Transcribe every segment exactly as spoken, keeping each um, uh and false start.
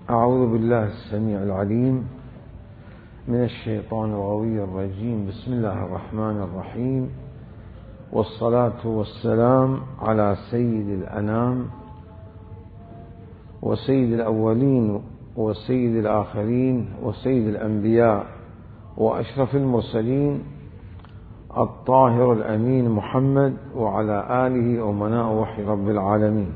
أعوذ بالله السميع العليم من الشيطان الغوي الرجيم. بسم الله الرحمن الرحيم، والصلاة والسلام على سيد الأنام وسيد الأولين وسيد الآخرين وسيد الأنبياء وأشرف المرسلين الطاهر الأمين محمد وعلى آله أمناء وحي رب العالمين.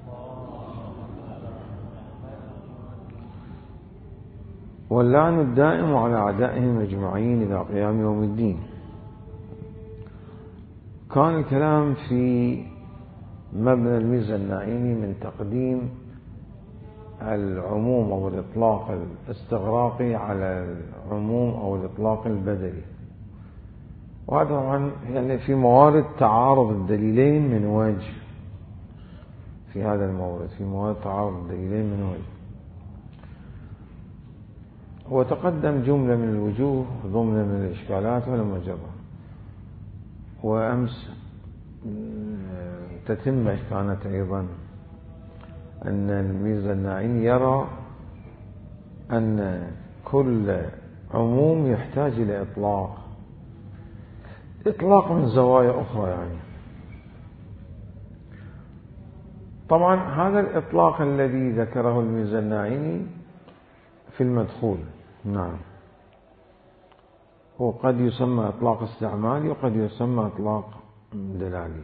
واللعن الدائم على أعدائهم أجمعين إلى قيام يوم الدين. كان الكلام في مبنى الميزة النائيني من تقديم العموم أو الإطلاق الاستغراقي على العموم أو الإطلاق البدلي، وهذا طبعا يعني في موارد تعارض الدليلين من وجه. في هذا المورد في موارد تعارض الدليلين من وجه، وتقدم جملة من الوجوه ضمن من الإشكالات ولم أجرها. وأمس تتمة كانت أيضا أن الميزة النائيني يرى أن كل عموم يحتاج إلى إطلاق إطلاق من زوايا أخرى. يعني طبعا هذا الإطلاق الذي ذكره الميزة النائيني في المدخول، نعم، هو قد يسمى إطلاق استعمالي وقد يسمى إطلاق دلالي.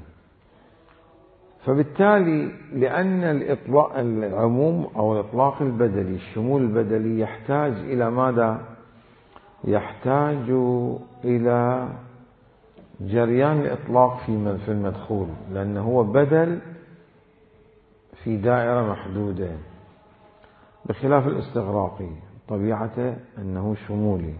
فبالتالي لأن الإطلاق العموم أو الإطلاق البدلي الشمول البدلي يحتاج إلى ماذا؟ يحتاج إلى جريان الإطلاق في المدخول، لأنه هو بدل في دائرة محدودة، بخلاف الاستغراقي طبيعته أنه شمولي.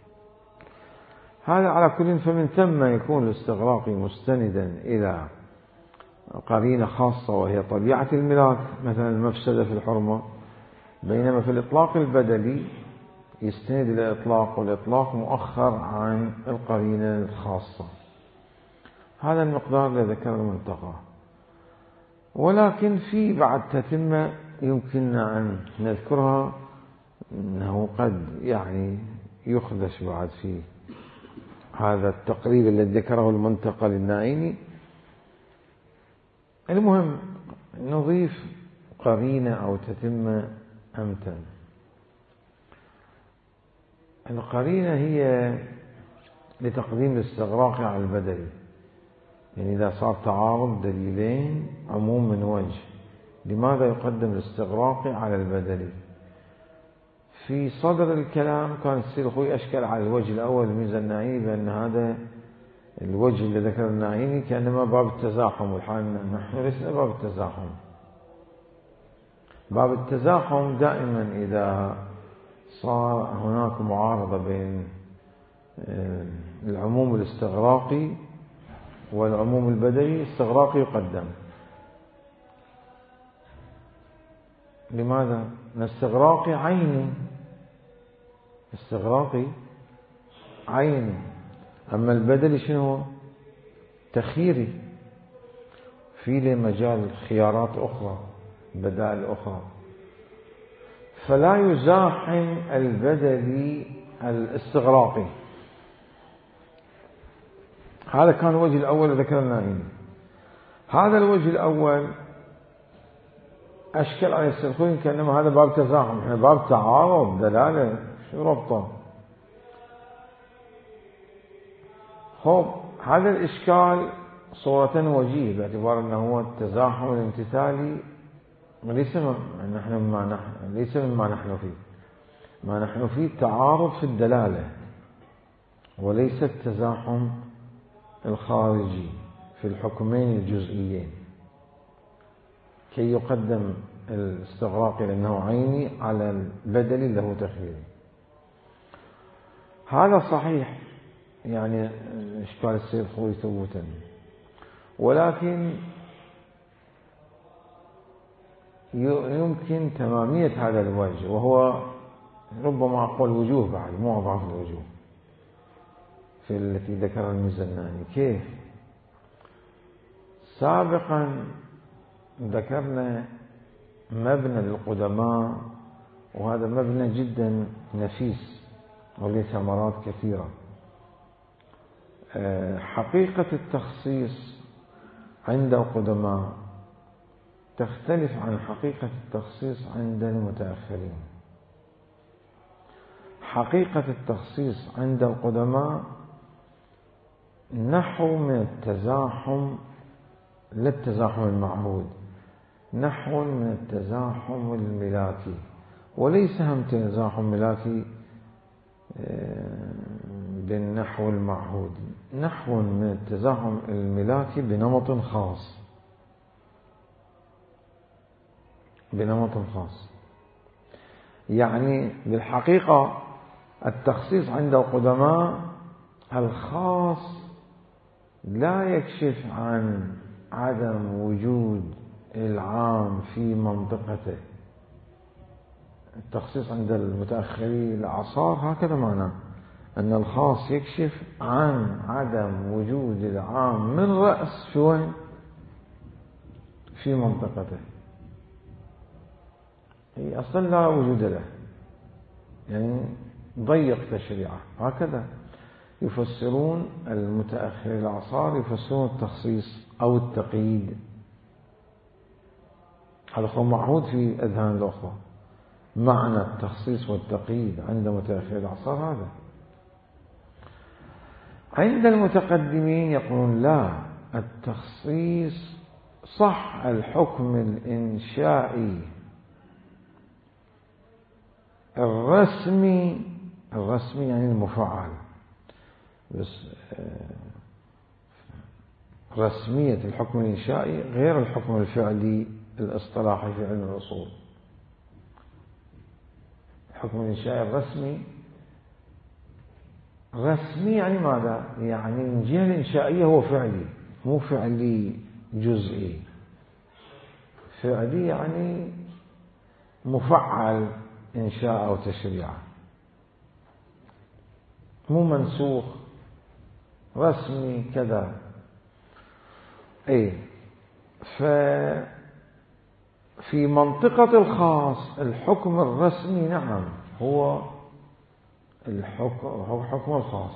هذا على كل، فمن ثم يكون الاستغراقي مستندا إلى قرينة خاصة وهي طبيعة الملاك، مثلا المفسدة في الحرمة، بينما في الإطلاق البدلي يستند إلى إطلاق، والإطلاق مؤخر عن القرينة الخاصة. هذا المقدار الذي ذكر المنتقى. ولكن في بعد تتمة يمكننا أن نذكرها، أنه قد يعني يخدش بعد في هذا التقريب الذي ذكره المنتقى للنائيني. المهم نضيف قرينة أو تتمة أمتن. القرينة هي لتقديم الاستغراق على البدل، يعني إذا صار تعارض دليلين عموم من وجه، لماذا يقدم الاستغراق على البدل؟ في صدر الكلام كان السيد الخوي أشكل على الوجه الأول الميزة النائيني، بأن هذا الوجه اللي ذكر النائيني كأنما باب التزاحم، والحال نحن لسنا باب التزاحم. باب التزاحم دائما إذا صار هناك معارضة بين العموم الاستغراقي والعموم البدلي، الاستغراقي يقدم. لماذا؟ الاستغراقي عيني، استغراقي عيني، أما البدلي شنو؟ تخييري، في له مجال خيارات أخرى، بدائل أخرى. فلا يزاحم البدلي الاستغراقي. هذا كان الوجه الأول ذكرنا هنا. هذا الوجه الأول أشكل على السلخوين كأنما هذا باب تزاحم، احنا باب تعارض دلالة، شو ربطه؟ خب هذا الإشكال صورة وجيه، باعتبار أنه هو التزاحم الامتثالي ليس نحن مما نحن ليس مما نحن فيه. ما نحن فيه التعارض في الدلالة، وليس التزاحم الخارجي في الحكمين الجزئيين، كي يقدم الاستغراق لأنه عيني على البدل له تخييري. هذا صحيح، يعني إشكال السيد خوي ثبوتا، ولكن يمكن تمامية هذا الوجه، وهو ربما أقوى الوجوه بعد، مو أضعف الوجوه في التي ذكر الميزة النائيني. كيف؟ سابقا ذكرنا مبنى للقدماء وهذا مبنى جدا نفيس وله ثمرات كثيرة. حقيقة التخصيص عند القدماء تختلف عن حقيقة التخصيص عند المتأخرين. حقيقة التخصيص عند القدماء نحو من التزاحم، لا التزاحم المعهود، نحو من التزاحم الملاكي، وليس هم تزاحم ملاكي بالنحو المعهود، نحو من التزاحم الملاكي بنمط خاص، بنمط خاص. يعني بالحقيقة التخصيص عند القدماء الخاص لا يكشف عن عدم وجود العام في منطقته. التخصيص عند المتأخرين الأعصار هكذا معناه أن الخاص يكشف عن عدم وجود العام من رأس في وين؟ في منطقته، هي أصلا لا وجود له، يعني ضيق تشريعه. هكذا يفسرون المتأخر الأعصار، يفسرون التخصيص أو التقييد. هذا هو معهود في أذهان الأخوة، معنى التخصيص والتقييد عند متأخر الأعصار هذا. عند المتقدمين يقولون لا، التخصيص صح الحكم الإنشائي الرسمي، الرسمي يعني المفعل، بس رسمية الحكم الإنشائي غير الحكم الفعلي الاصطلاحي في علم الأصول. الحكم الإنشائي الرسمي، رسمي يعني ماذا؟ يعني من الجهة الإنشائية هو فعلي، مو فعلي جزئي. فعلي يعني مفعل إنشاء أو تشريع، مو منسوخ رسمي كذا. أي ففي منطقة الخاص الحكم الرسمي نعم هو الحكم، هو حكم الخاص.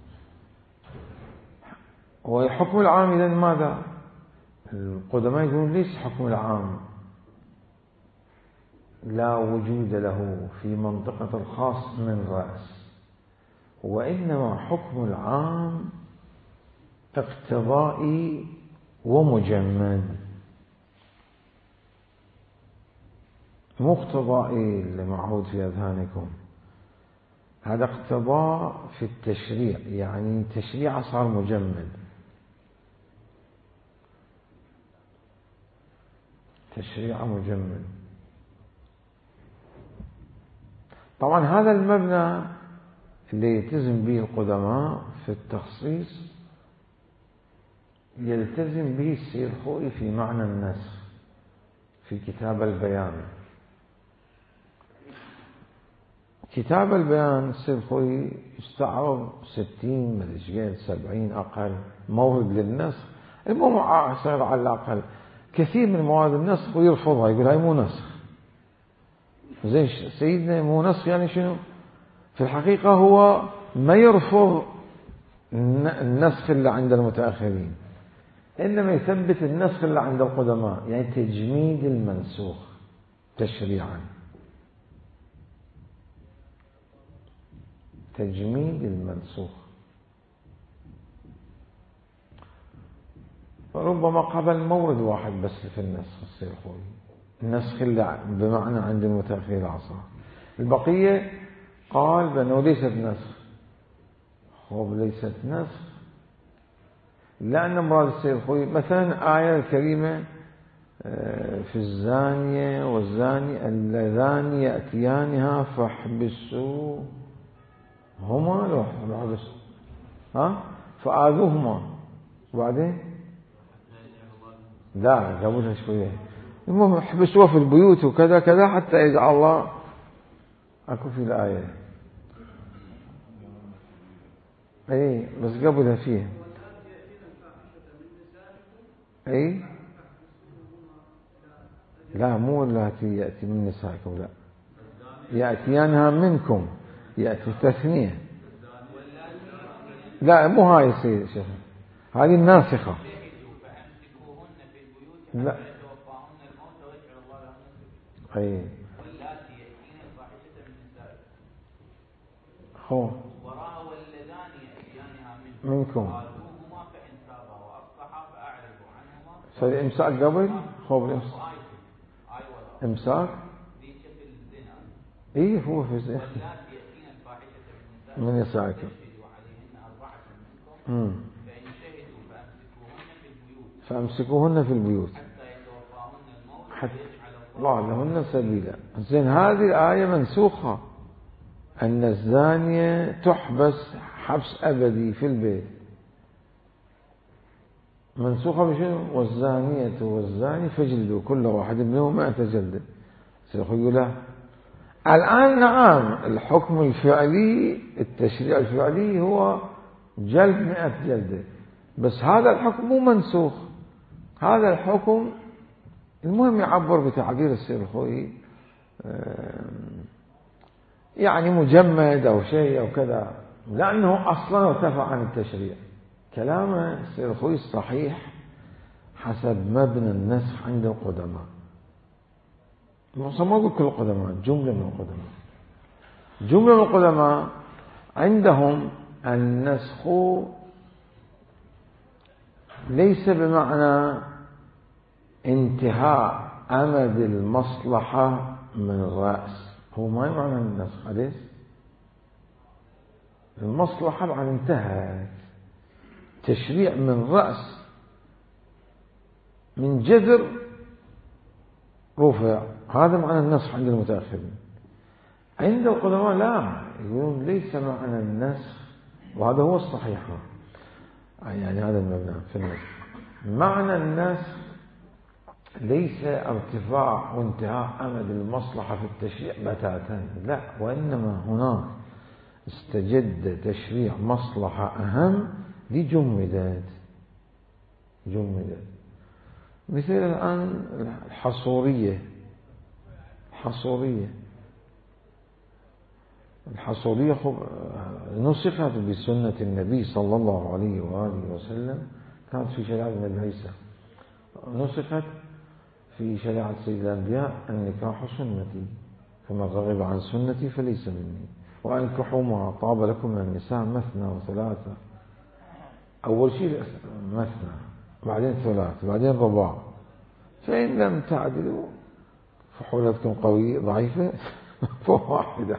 وحكم العام إذن ماذا؟ القدماء يقولون ليس حكم العام لا وجود له في منطقة الخاص من رأس، وإنما حكم العام اقتضائي ومجمد، مو اقتضائي المعهود في أذهانكم. هذا اقتضاء في التشريع، يعني تشريع صار مجمد، تشريع مجمد. طبعا هذا المبنى اللي يلتزم به القدماء في التخصيص يلتزم به السيد خوئي في معنى النسخ في كتاب البيان. كتاب البيان السيد خوئي يستعرض ستين مدري سبعين أقل مورد للنسخ، المهم صار على الأقل كثير من مواد النسخ ويرفضها، يقول هاي مو نسخ. زي سيدنا مو نسخ يعني شنو؟ في الحقيقة هو ما يرفض النسخ اللي عند المتأخرين، إنما يثبت النسخ اللي عند القدماء، يعني تجميد المنسوخ تشريعا، تجميد المنسوخ. ربما قبل مورد واحد بس في النسخ السيد خوئي، النسخ اللي بمعنى عند المتأخرين العصر، البقية قال بأنه ليست نسخ. هو ليست نسخ لأن مراد السيد خوئي مثلا آية الكريمة في الزانية والزاني اللذان يأتيانها فاحبسوا هما لو حبس ها فآذوهما، وبعدين لا قبلها شوية، المهم احبسوها في البيوت وكذا كذا حتى يجعل الله أكو في الآية. أي بس قبلها فيه أي لا مو التي يأتي من نسائكم، لا يأتيانها منكم، يأتي تثنية. لا مو هاي يصير شيخ، هذه الناسخة. لا أي خو منكم فالإمساك قبل خو الإمساك إمساك إيه هو في زين من يساعدكم فأمسكوهن في البيوت حتى الله لهن سبيلا. زين هذه الآية منسوخة، أن الزانية تحبس حبس أبدي في البيت، منسوخة بشيء والزانية والزاني فجلدوا كل واحد منهم مئة جلدة. سيقول له الآن نعم الحكم الفعلي التشريع الفعلي هو جلد مئة جلدة، بس هذا الحكم مو منسوخ، هذا الحكم المهم يعبر بتعبير السيد الخوئي يعني مجمد أو شيء أو كذا، لأنه أصلا ارتفع عن التشريع. كلامه السيد الخوئي الصحيح حسب مبنى النسخ عند القدماء، ما أقول كل القدماء، جملة من القدماء، جملة من القدماء عندهم النسخ ليس بمعنى انتهاء أمد المصلحة من الرأس، هو ما معنى النسخ. أليس المصلحة بعد انتهت، تشريع من رأس من جذر رفع، هذا معنى النسخ عند المتأخرين. عند القدماء لا، يقولون ليس معنى النسخ، وهذا هو الصحيح، يعني هذا المبنى في النسخ. معنى النسخ ليس ارتفاع وانتهاء أمد المصلحة في التشريع بتاتا، لا، وإنما هناك استجد تشريع مصلحة أهم لجمدت جمدت مثل الآن الحصورية الحصورية الحصورية نسخت بسنة النبي صلى الله عليه وآله وسلم، كانت في شريعة النبي عيسى، نسخت في شريعة سيد الأنبياء النكاح سنتي، فمن رغب عن سنتي فليس مني، وأنكحوا ما طاب لكم من النساء مثنى وثلاثة. أول شيء مثنى، بعدين ثلاث، بعدين رباع، فإن لم تعدلوا فحولتكم قوية ضعيفة فواحدة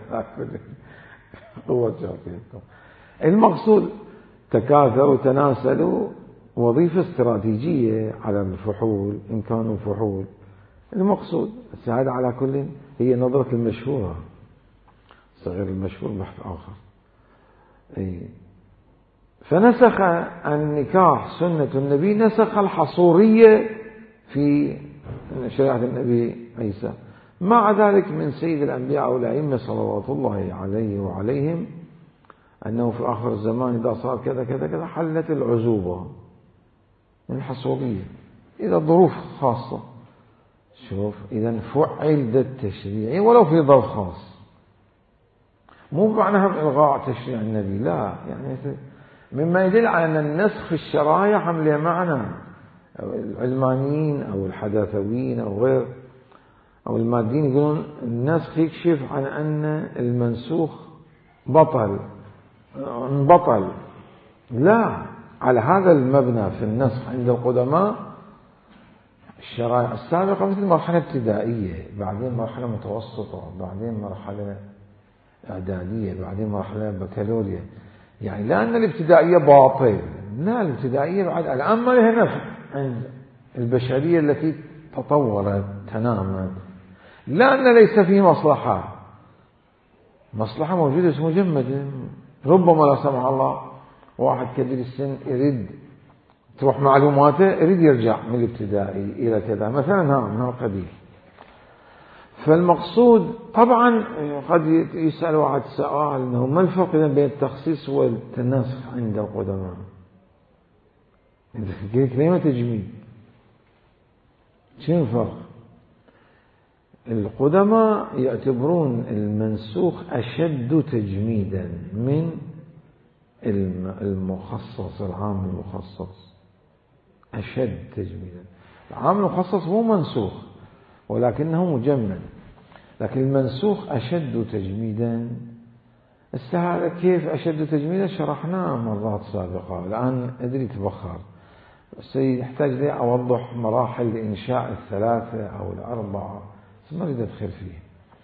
قوة شافيتكم. المقصود تكاثروا تناسلوا، وظيفة استراتيجية على الفحول إن كانوا فحول. المقصود هذا على كل هي نظرة المشهورة، صغير المشهور بحث آخر. أي فنسخ النكاح سنة النبي، نسخ الحصورية في شريعة النبي عيسى. مع ذلك من سيد الأنبياء والأئمة صلوات الله عليه وعليهم أنه في آخر الزمان إذا صار كذا كذا كذا حلت العزوبة من الحصورية إذا ظروف خاصة. شوف إذا فعل ذا التشريع ولو في ظرف خاص، مو معناها إلغاء تشريع النبي، لا، يعني مما يدل على أن النسخ في الشرائع عمل معنى. العلمانيين أو الحداثويين أو غير أو المادين يقولون النسخ يكشف عن أن المنسوخ بطل بطل لا، على هذا المبنى في النسخ عند القدماء الشرائع السابقة مثل مرحلة ابتدائية، بعدين مرحلة متوسطة، بعدين مرحلة إعدادية، بعدين مرحلة بكالوريا، يعني لا أن الابتدائية باطل، لا، الابتدائية بعد الآن ما لها نفع عند البشرية التي تطورت تنامت، لا أن ليس فيه مصلحة، مصلحة موجودة اسمه مجمدة. ربما لا سمح الله واحد كبير السن يريد تروح معلوماته، يريد يرجع من الابتدائي إلى كذا مثلا، من القبيل. فالمقصود طبعا قد يسأل واحد سؤال أنه ما الفرق بين التخصيص والتناسخ عند القدماء؟ كلمة تجميد شنو الفرق؟ القدماء يعتبرون المنسوخ أشد تجميدا من المخصص، العام المخصص أشد تجميدا. العام المخصص مو منسوخ ولكنه مجمد، لكن المنسوخ أشد تجميدا. السهالة كيف أشد تجميدا شرحناه مرات سابقة، الآن أدري تبخر، سيحتاج لي أوضح مراحل إنشاء الثلاثة أو الأربعة، بس ما أريد أدخل فيه.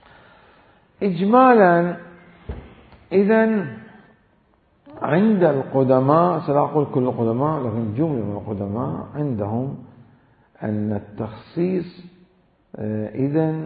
إجمالا إذن عند القدماء، سأقول كل القدماء لكن جملة من القدماء عندهم أن التخصيص إذن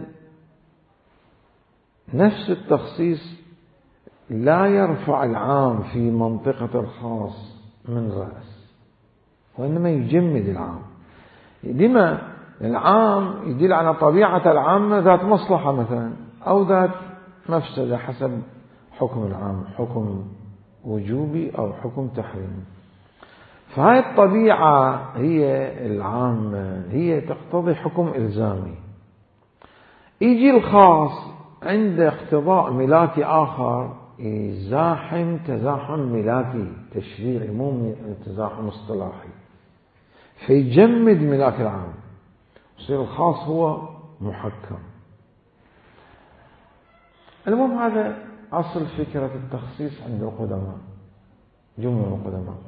نفس التخصيص لا يرفع العام في منطقة الخاص من رأس، وإنما يجمد العام. لما؟ العام يدل على طبيعة العامة ذات مصلحة مثلا أو ذات مفسدة حسب حكم العام، حكم وجوبي أو حكم تحريمي. فهذه الطبيعة هي العامة، هي تقتضي حكم إلزامي. يجي الخاص عند اقتضاء ملاكي آخر يزاحم تزاحم ملاكي تشريعي مو تزاحم اصطلاحي، فيجمد ملاك العام، يصير الخاص هو محكم. المهم هذا أصل فكرة التخصيص عند القدماء، جملة القدماء.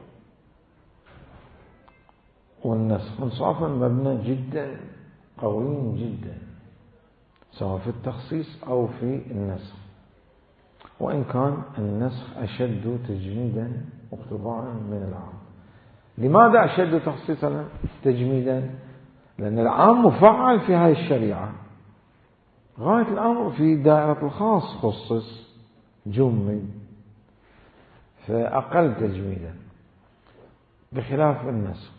والنسخ انصافا مبنى جدا قوي جدا سواء في التخصيص أو في النسخ، وإن كان النسخ أشد تجميدا واقتضاء من العام. لماذا أشد تخصيصا تجميدا؟ لأن العام مفعل في هذه الشريعة، غاية الأمر في دائرة الخاص خصص جمد، فأقل تجميدا بخلاف النسخ.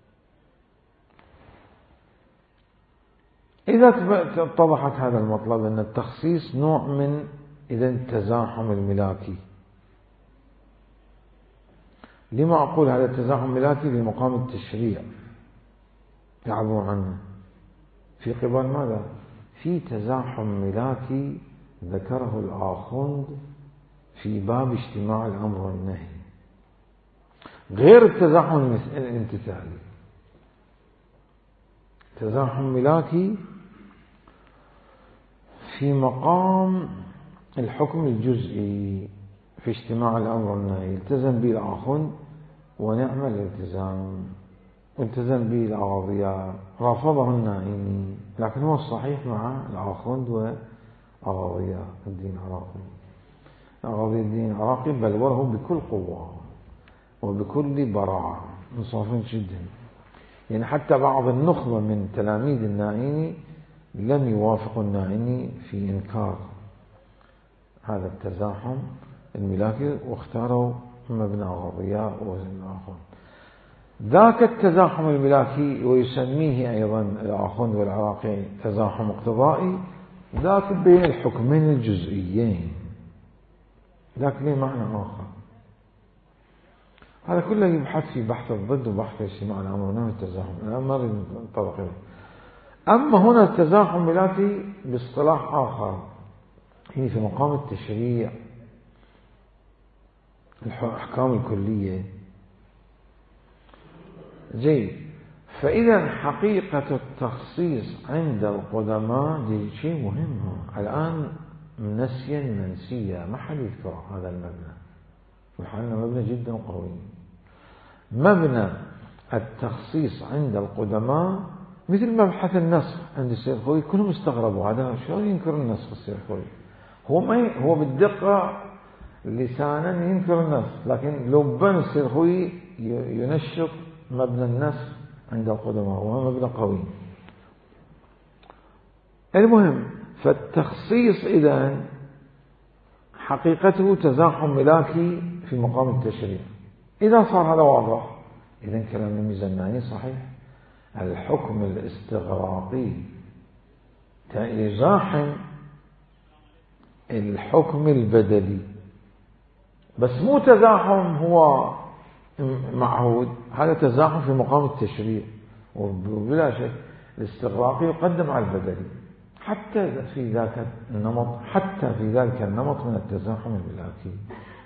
إذا اتضحت هذا المطلب أن التخصيص نوع من إذا التزاحم الملاكي. لما أقول هذا التزاحم الملاكي؟ لمقام التشريع يعبر عنه في قبال ماذا؟ في تزاحم ملاكي ذكره الآخوند في باب اجتماع الأمر والنهي، غير التزاحم الامتثالي. تزاحم ملاكي في مقام الحكم الجزئي في اجتماع الأمر والنهي، التزم به الآخوند ونعم الالتزام، والتزم به الأغاضية، رافضه النائمي، لكن هو الصحيح مع الآخوند وأغاضية الدين العراقي. أغاضية الدين العراقي بلوره بكل قوة وبكل براعة انصافا جدا، يعني حتى بعض النخبة من تلاميذ النائمي لم يوافقوا النائمي في إنكار هذا التزاحم الملاكي، واختاروا مبنى أغاضية وزن الآخوند. ذاك التزاحم الملاكي ويسميه أيضا الآخوند والعراقي تزاحم اقتضائي، ذاك بين الحكمين الجزئيين، ذاك له معنى آخر. هذا كله يبحث في بحث الضد وبحث اجتماع الأمر والنهي والتزاحم، أنا ما أريد نتطرق إليه. أما هنا التزاحم الملاكي باصطلاح آخر، هي في مقام التشريع، الأحكام الكلية. جيد. فإذا حقيقة التخصيص عند القدماء دي شيء مهم. الآن نسيا منسيا ما حد يذكر هذا المبنى، وحالنا مبنى جدا قوي. مبنى التخصيص عند القدماء مثل مبحث النسخ عند السيد خوي، كلهم استغربوا هذا شلون ينكر النسخ السيد خوي؟ هو ما هو بالدقة لسانا ينكر النسخ، لكن لبا السيد خوي ينشط مبنى النسخ عند القدماء وهو مبنى قوي. المهم، فالتخصيص إذن حقيقته تزاحم ملاكي في مقام التشريع. إذا صار هذا واضح، إذن كلام الميزاني صحيح. الحكم الاستغراقي يزاحم الحكم البدلي، بس مو تزاحم هو معهود، هذا تزاحم في مقام التشريع، وبلا شك الاستغراقي يقدم على البدلي حتى في ذاك النمط حتى في ذلك النمط من التزاحم الملاكي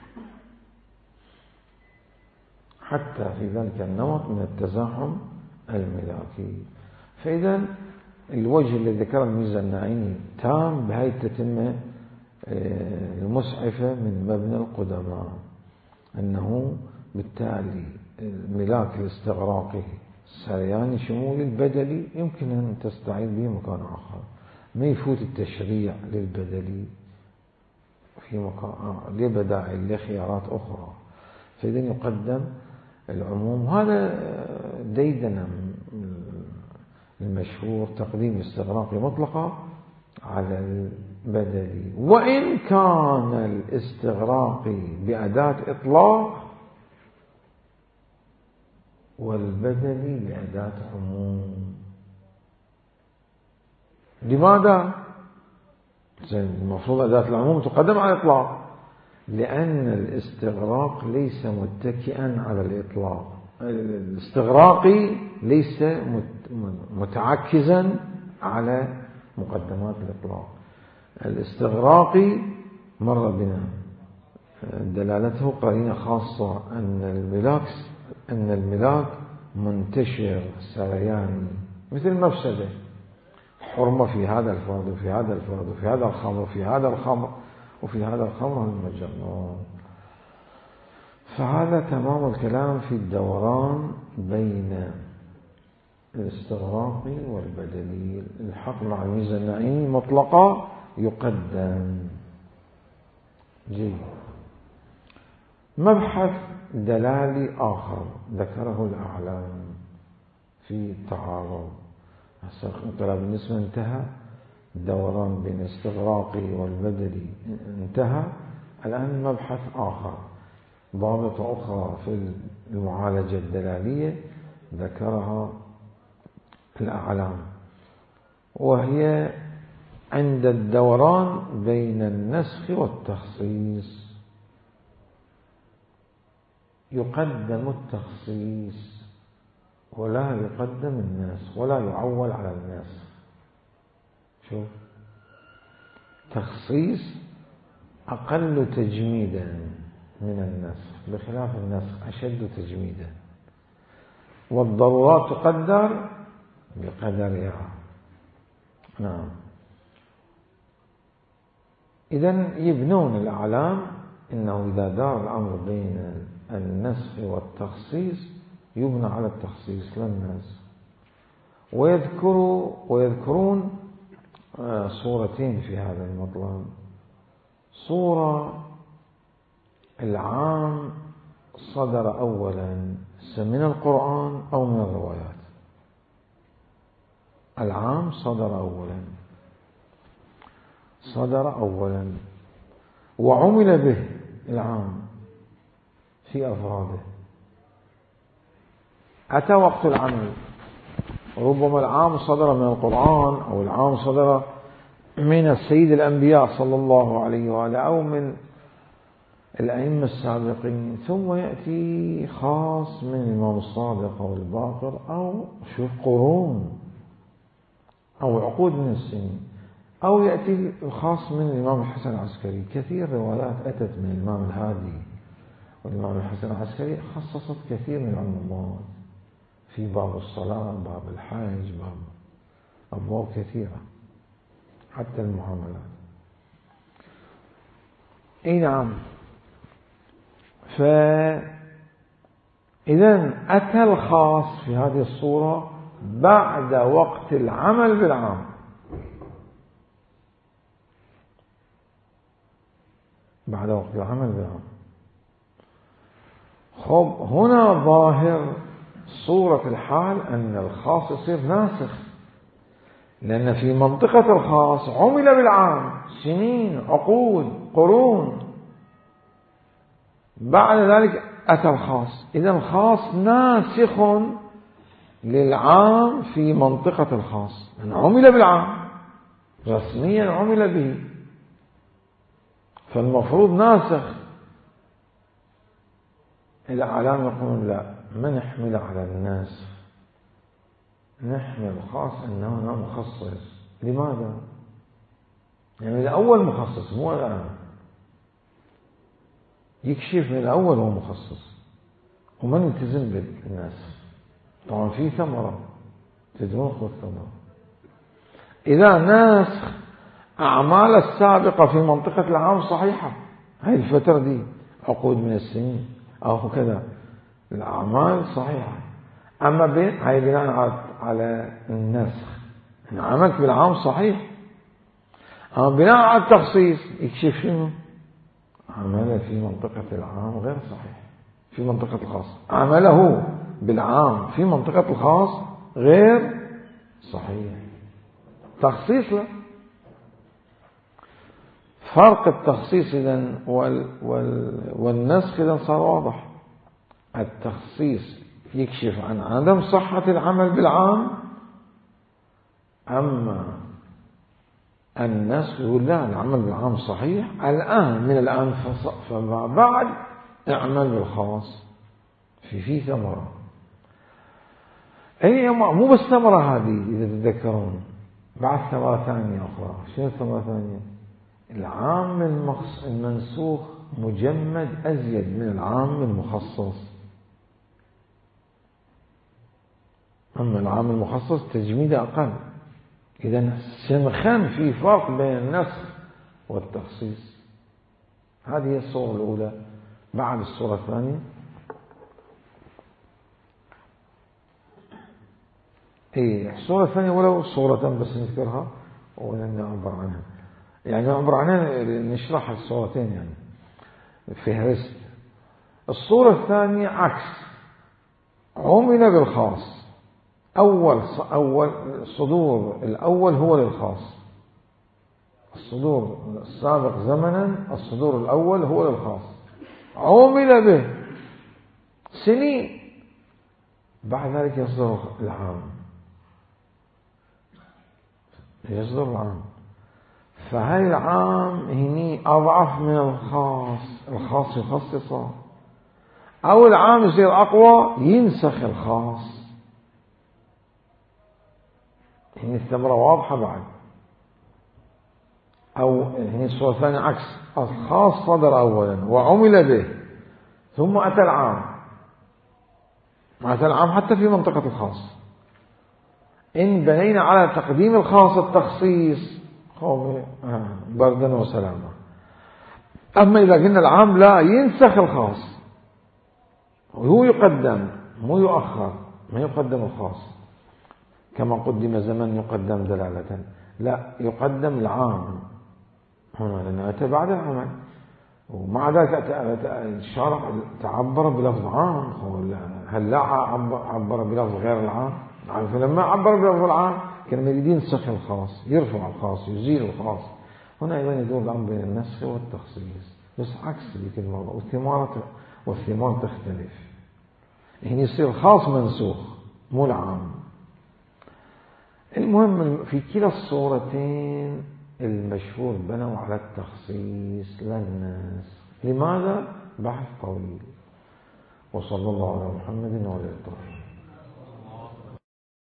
حتى في ذلك النمط من التزاحم الملاكي. فإذا الوجه الذي ذكره الميزة الناعيني تام بهذه التتمة المسعفة من مبنى القدماء، أنه بالتالي الملاك الاستغراقي السرياني شمول البدلي يمكن أن تستعيد به مكان آخر، ما يفوت التشريع للبدلي في مكان لبدائل لخيارات أخرى، فإذا يقدم العموم. هذا ديدنا المشهور تقديم الاستغراقي مطلقة على البدلي، وإن كان الاستغراقي بأداة إطلاق والبدلي بأداة عموم. لماذا؟ المفروض أداة العموم تقدم على الإطلاق، لأن الاستغراق ليس متكئا على الإطلاق، الاستغراقي ليس متعكزا على مقدمات الإطلاق. الاستغراقي مر بنا دلالته قرينة خاصة أن الملاك أن الملاك منتشر سرياني مثل مفسده، حرمة في هذا الفرد وفي هذا الفرد وفي هذا الخمر وفي هذا الخمر وفي هذا الخمر المجنون. فهذا تمام الكلام في الدوران بين الاستغراقي والبدلي. الحق مع الميزة الناعيني مطلقة يقدم. جيد. مبحث دلالي آخر ذكره الأعلام في التعارض. الانقلاب بالنسبة انتهى، الدوران بين الاستغراقي والبدلي انتهى. الآن مبحث آخر، ضابطة أخرى في المعالجة الدلالية ذكرها الأعلام، وهي عند الدوران بين النسخ والتخصيص يقدم التخصيص ولا يقدم النسخ ولا يعول على النسخ. شوف، تخصيص أقل تجميدا من النسخ بخلاف النسخ أشد تجميدا، والضرورات تقدر بقدرها. نعم. إذن يبنون الأعلام إنه إذا دار الأمر بين النسخ والتخصيص يبنى على التخصيص لا النسخ. ويذكروا ويذكرون صورتين في هذا المطلب. صورة العام صدر أولا من القرآن أو من الروايات. العام صدر أولا صدر أولا وعمل به العام في أفراده. أتى وقت العمل، ربما العام صدر من القرآن أو العام صدر من السيد الأنبياء صلى الله عليه وآله أو من الأئمة السابقين، ثم يأتي خاص من الإمام الصادق أو الباقر أو شوف قرون أو عقود من السنين، أو يأتي الخاص من الإمام الحسن العسكري. كثير روايات أتت من الإمام الهادي والإمام الحسن العسكري خصصت كثير من العلومات في باب الصلاة، باب الحج، باب أبواب كثيرة، حتى المعاملات. أي نعم. فإذا أتى الخاص في هذه الصورة بعد وقت العمل بالعام، بعد وقت العمل بالعام. خب هنا ظاهر صورة الحال أن الخاص يصير ناسخ، لأن في منطقة الخاص عمل بالعام سنين، عقود، قرون، بعد ذلك أتى الخاص. إذا الخاص ناسخ للعام في منطقة الخاص، أن عمل بالعام رسميا عمل به، فالمفروض ناسخ. الأعلام يقولون لا، ما نحمل على الناس، نحمل الخاص أنه مخصص. لماذا؟ يعني الأول مخصص مو الآن، يكشف من الأول هو مخصص وما نلتزم بالناس. طبعا في ثمرة تدرون خذ ثمرة. إذا ناسخ أعمال السابقة في منطقة العام صحيحة، هاي الفترة دي عقود من السنين أو كذا، الأعمال صحيحة. أما بين هاي بناء على النسخ، أنا عملت بالعام صحيح. أما بناء على التخصيص يكشف شنو؟ عمله في منطقة العام غير صحيح، في منطقة الخاص عمله بالعام في منطقة الخاص غير صحيح. تخصيص له. فرق التخصيص إذن وال وال والنسخ إذن صار واضح. التخصيص يكشف عن عدم صحة العمل بالعام، أما النسخ يقول لا العمل بالعام صحيح الآن، من الآن فما بعد اعمل بالخاص. في في ثمرة. أي مو بس ثمرة هذه إذا تتذكرون، بعد ثمرة ثانية أخرى. شنو الثمرة الثانية؟ العام المنسوخ مجمد أزيد من العام المخصص. أما العام المخصص تجميد أقل. إذا سمخان في فرق بين النسخ والتخصيص. هذه هي الصورة الأولى. بعد الصورة الثانية إيه الصورة الثانية ولو صورة بس نذكرها ولن نعبر عنها، يعني نعبر عنها نشرح الصورتين يعني فهرست. الصورة الثانية عكس، عمل بالخاص. أول أول صدور الأول هو للخاص، الصدور السابق زمنا الصدور الأول هو للخاص، عمل به سنين، بعد ذلك يصدر العام، يصدر العام. فهاي العام هني أضعف من الخاص، الخاص يخصصه، أو العام يصير أقوى ينسخ الخاص. هني الثمرة واضحة بعد. أو هني الصورة الثانية عكس، الخاص صدر أولا وعمل به ثم أتى العام، أتى العام حتى في منطقة الخاص. إن بنينا على تقديم الخاص التخصيص بردا وسلاما. أما إذا قلنا العام لا ينسخ الخاص، وهو يقدم مو يؤخر، ما يقدم الخاص كما قدم زمن يقدم دلالة، لا يقدم العام هنا لأنه أتى بعد العمل. ومع ذلك الشارع تعبر بلفظ عام، هل لا عبر بلفظ غير العام؟ فلما عبر بلفظ العام كان يريد ينسخ الخاص، يرفع الخاص، يزيل الخاص. هنا أيضا يدور الأمر بين النسخ والتخصيص، بس عكس ذيك المرة، والثمار والثمار تختلف. هنا يصير الخاص منسوخ مو العام. المهم في كلا الصورتين المشهور بنوا على التخصيص لا النسخ. لماذا؟ بحث طويل. وصلى الله على محمد وعلى آله.